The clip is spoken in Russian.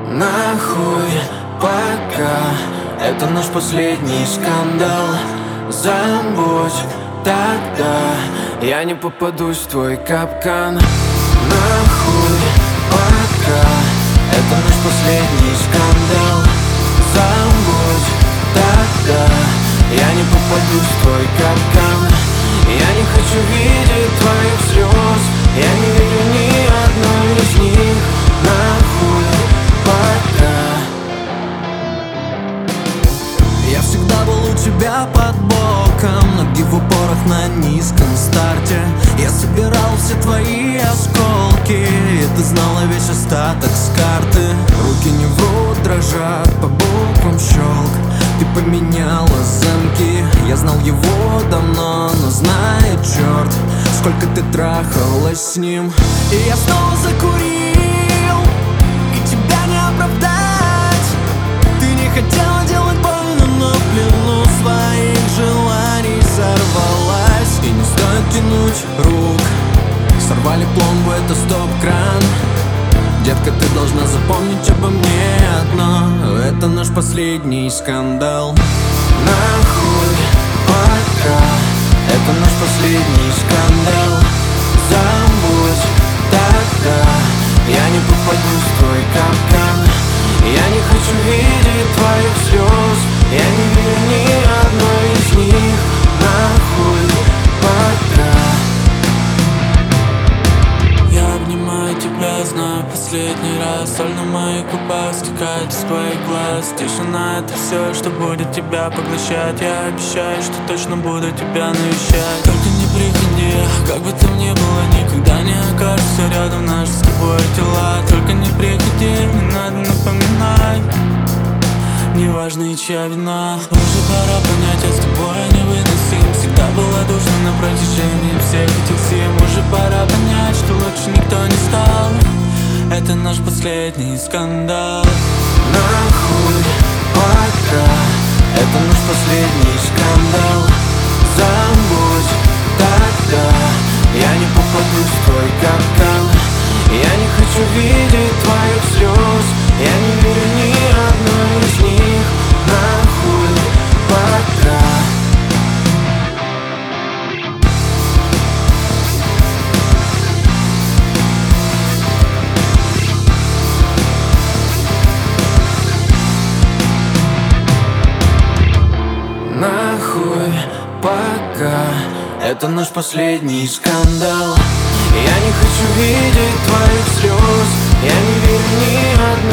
Нахуй пока, это наш последний скандал. Забудь тогда, я не попадусь в твой капкан. Нахуй пока, это наш последний скандал. Забудь тогда, я не попадусь в твой капкан. Я не хочу видеть твоих слез, я не верю ни одной из них. Нахуй пока. Я всегда был у тебя под боком, ноги в упорах на низком старте. Я собирал все твои осколки, и ты знала весь остаток с карты. Руки не врут, дрожат, по буквам щелк. Ты поменяла замки, я знал его давно, но знает черт, сколько ты трахалась с ним. И я снова закурил, и тебя не оправдать. Ты не хотела делать больно, но в плену своих желаний сорвалась. И не стоит тянуть рук, сорвали пломбу, это стоп-кран. Детка, ты должна запомнить обо мне одно: это наш последний скандал. Нахуй пока, это наш последний скандал. Забудь тогда, я не попадусь в твой капкан. Я не хочу видеть твоих слез, я не верю ни одной из них. Нахуй пока. Я обнимаю тебя, знаю последний раз. Соль на моих губах стекает из твоих глаз. Тишина — это все, что будет тебя поглощать. Я обещаю, что точно буду тебя навещать. Только не приходи, как бы там ни было, никогда не окажешься рядом наши с тобой тела. Только не приходи, не надо напоминать, неважно и чья вина. Уже пора понять, я с тобой невыносим. Всегда была душна на протяжении всех этих зим. Уже пора понять, что лучше никто не стал. Это наш последний скандал. Нахуй пока, это наш последний скандал. Забудь тогда, я не попадусь в твой капкан. Я не хочу видеть твоих слез, я не верю ни одной из них. Нахуй пока. Нахуй пока, это наш последний скандал. Я не хочу видеть твоих слез, я не верю ни одной